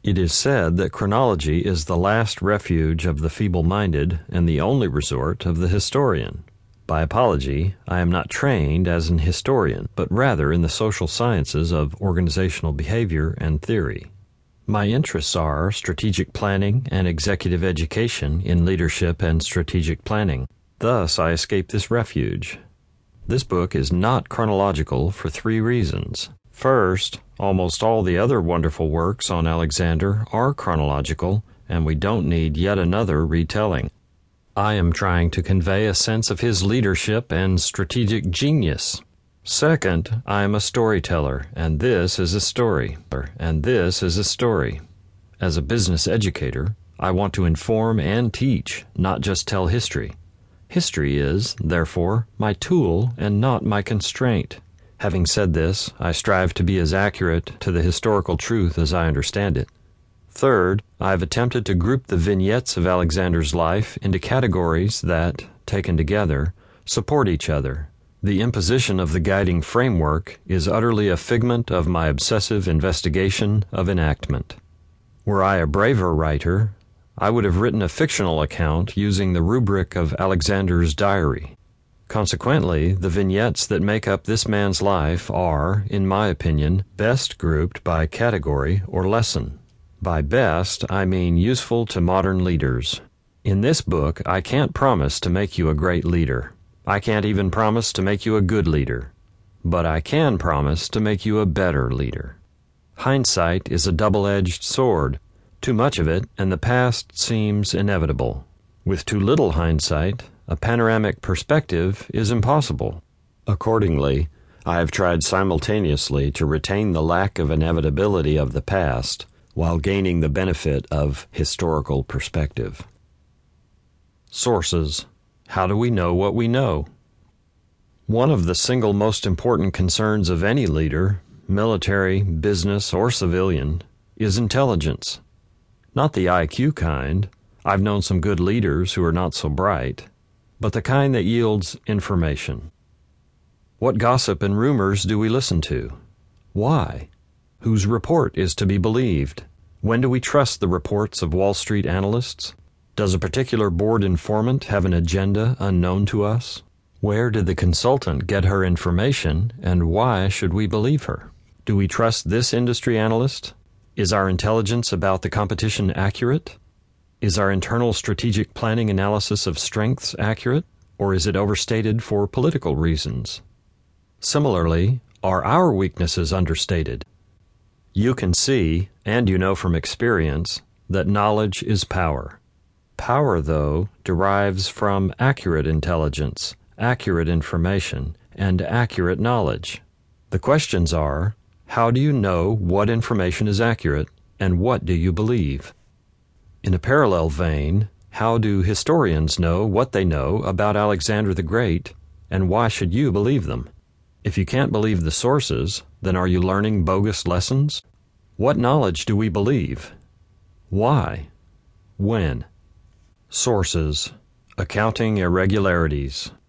It is said that chronology is the last refuge of the feeble-minded and the only resort of the historian. By apology, I am not trained as an historian, but rather in the social sciences of organizational behavior and theory. My interests are strategic planning and executive education in leadership and strategic planning. Thus, I escape this refuge. This book is not chronological for 3 reasons. First, almost all the other wonderful works on Alexander are chronological, and we don't need yet another retelling. I am trying to convey a sense of his leadership and strategic genius. Second, I am a storyteller, and this is a story, As a business educator, I want to inform and teach, not just tell history. History is, therefore, my tool and not my constraint. Having said this, I strive to be as accurate to the historical truth as I understand it. Third, I have attempted to group the vignettes of Alexander's life into categories that, taken together, support each other. The imposition of the guiding framework is utterly a figment of my obsessive investigation of enactment. Were I a braver writer, I would have written a fictional account using the rubric of Alexander's diary. Consequently, the vignettes that make up this man's life are, in my opinion, best grouped by category or lesson. By best, I mean useful to modern leaders. In this book, I can't promise to make you a great leader. I can't even promise to make you a good leader. But I can promise to make you a better leader. Hindsight is a double-edged sword. Too much of it, and the past seems inevitable. With too little hindsight, a panoramic perspective is impossible. Accordingly, I have tried simultaneously to retain the lack of inevitability of the past while gaining the benefit of historical perspective. Sources. How do we know what we know? One of the single most important concerns of any leader, military, business, or civilian, is intelligence. Not the IQ kind. I've known some good leaders who are not so bright, but the kind that yields information. What gossip and rumors do we listen to? Why? Whose report is to be believed? When do we trust the reports of Wall Street analysts? Does a particular board informant have an agenda unknown to us? Where did the consultant get her information, and why should we believe her? Do we trust this industry analyst? Is our intelligence about the competition accurate? Is our internal strategic planning analysis of strengths accurate, or is it overstated for political reasons? Similarly, are our weaknesses understated? You can see, and you know from experience, that knowledge is power. Power, though, derives from accurate intelligence, accurate information, and accurate knowledge. The questions are, how do you know what information is accurate, and what do you believe? In a parallel vein, how do historians know what they know about Alexander the Great, and why should you believe them? If you can't believe the sources, then are you learning bogus lessons? What knowledge do we believe? Why? When? Sources. Accounting irregularities.